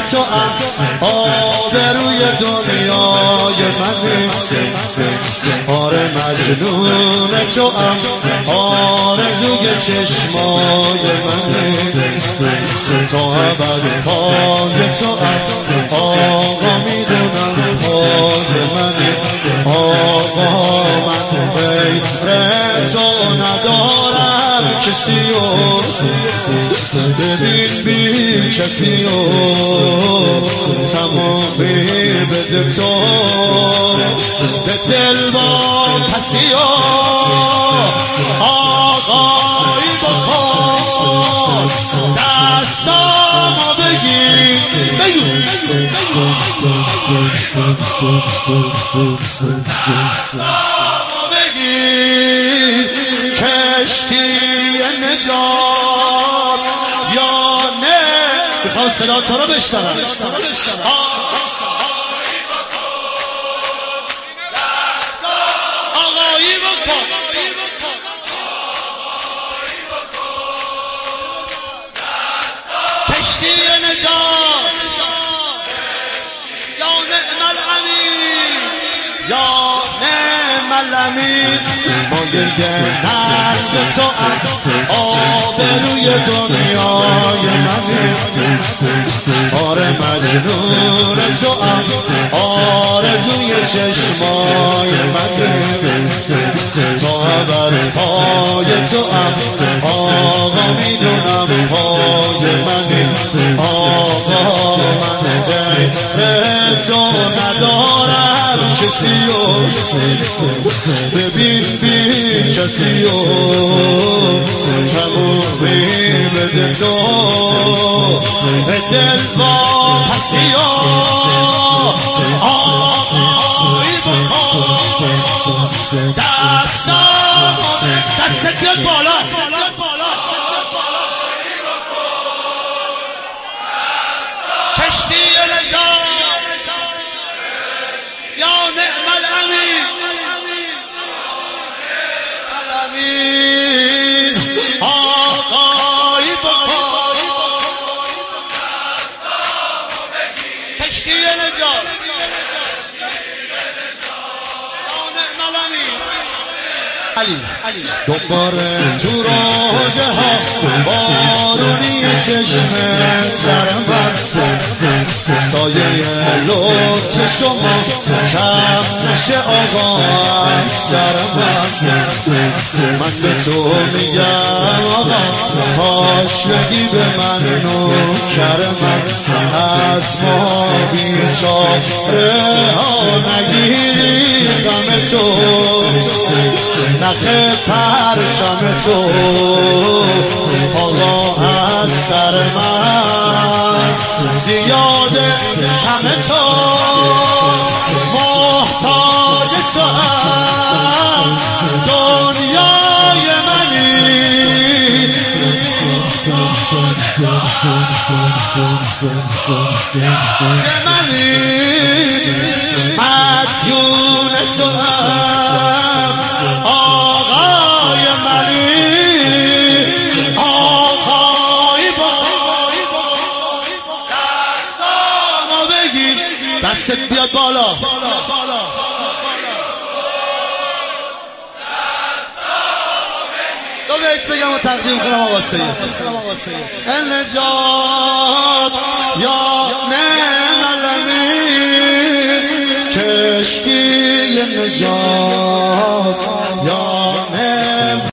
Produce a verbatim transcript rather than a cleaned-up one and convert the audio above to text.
تو آبروی دنیای منی. آره مجنون تو آرزوی چشمای منی. تا ابد پای تو آقا میدونم پای منی. آقا من غیر تو ندارم کسیو، ببین بی کسیو تمامی بده تو به دل با پسیو. آقایی بکن دستامو بگیر بگو دستامو بگیر کشتی نجات یا نه. میخوام صدا تو رو بشنوم. آقایی بکن کشتی نجات یا نعم الامین یا نعم الامین. مایه نرد تو آبروی دنیای منی. آره مجنون تو آرزوی چشمای منی. تا ابد پای تو آقا میدونم پای منی. آقا من غیر تو ندارم کسیو، ببین بی کسیو تمومی بده تو به دل با پسیو. آقایی بکن دستامو دستت بیاد بالا. کشتی نجات یا نعم الامین الامین. آقایی بکن کشتی نجات یا نعم الامین. علی دوباره تو روزه ها بارونی چشم زرم سایه لطف شما کم نشه آقا از سرم. من به تو میگم آقا کاش بگی به من نوکرم. از ما بیچاره ها نگیری غم تو نخ پرچم تو آقا از سر من زیاده کم تو محتاج تو دنیای منی. منی مدیون تو آقای منی. آقایی دستامو بگیر دستت بیاد بالا. دو بیت بگم و تقدیم کنم آقا سید. النجات یا نعم الامین کشتی نجات